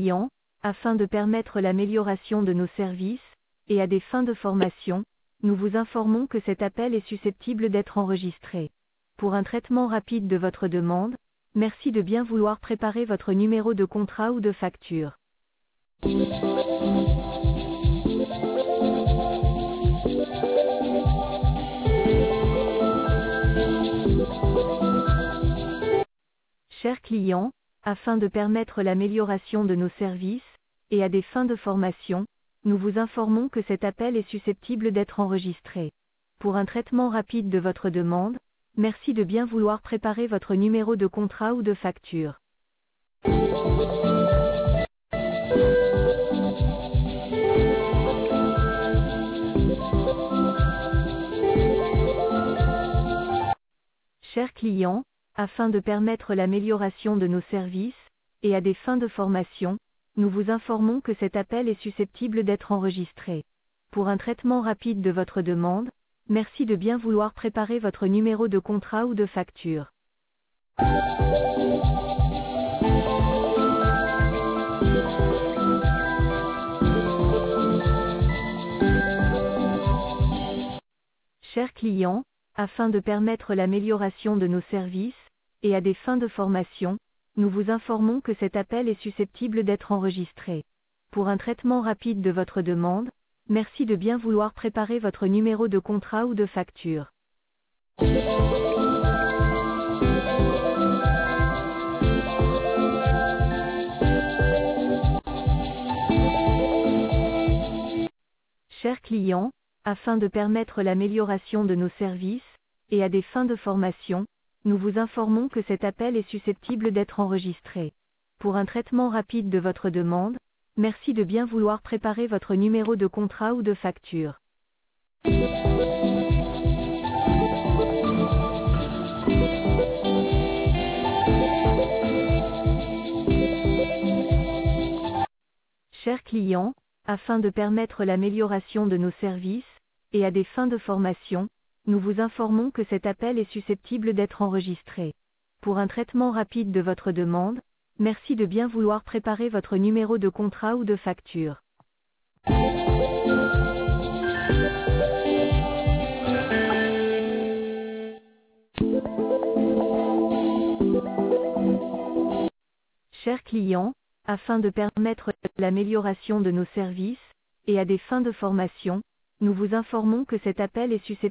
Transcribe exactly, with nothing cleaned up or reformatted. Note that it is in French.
client, afin de permettre l'amélioration de nos services, et à des fins de formation, nous vous informons que cet appel est susceptible d'être enregistré. Pour un traitement rapide de votre demande, merci de bien vouloir préparer votre numéro de contrat ou de facture. Chers clients, afin de permettre l'amélioration de nos services, et à des fins de formation, nous vous informons que cet appel est susceptible d'être enregistré. Pour un traitement rapide de votre demande, merci de bien vouloir préparer votre numéro de contrat ou de facture. Chers clients, afin de permettre l'amélioration de nos services, et à des fins de formation, nous vous informons que cet appel est susceptible d'être enregistré. Pour un traitement rapide de votre demande, merci de bien vouloir préparer votre numéro de contrat ou de facture. Chers clients, afin de permettre l'amélioration de nos services, et à des fins de formation, nous vous informons que cet appel est susceptible d'être enregistré. Pour un traitement rapide de votre demande, merci de bien vouloir préparer votre numéro de contrat ou de facture. Chers clients, afin de permettre l'amélioration de nos services, et à des fins de formation, nous vous informons que cet appel est susceptible d'être enregistré. Pour un traitement rapide de votre demande, merci de bien vouloir préparer votre numéro de contrat ou de facture. Chers clients, afin de permettre l'amélioration de nos services, et à des fins de formation, nous vous informons que cet appel est susceptible d'être enregistré. Pour un traitement rapide de votre demande, merci de bien vouloir préparer votre numéro de contrat ou de facture. Chers clients, afin de permettre l'amélioration de nos services, et à des fins de formation, nous vous informons que cet appel est susceptible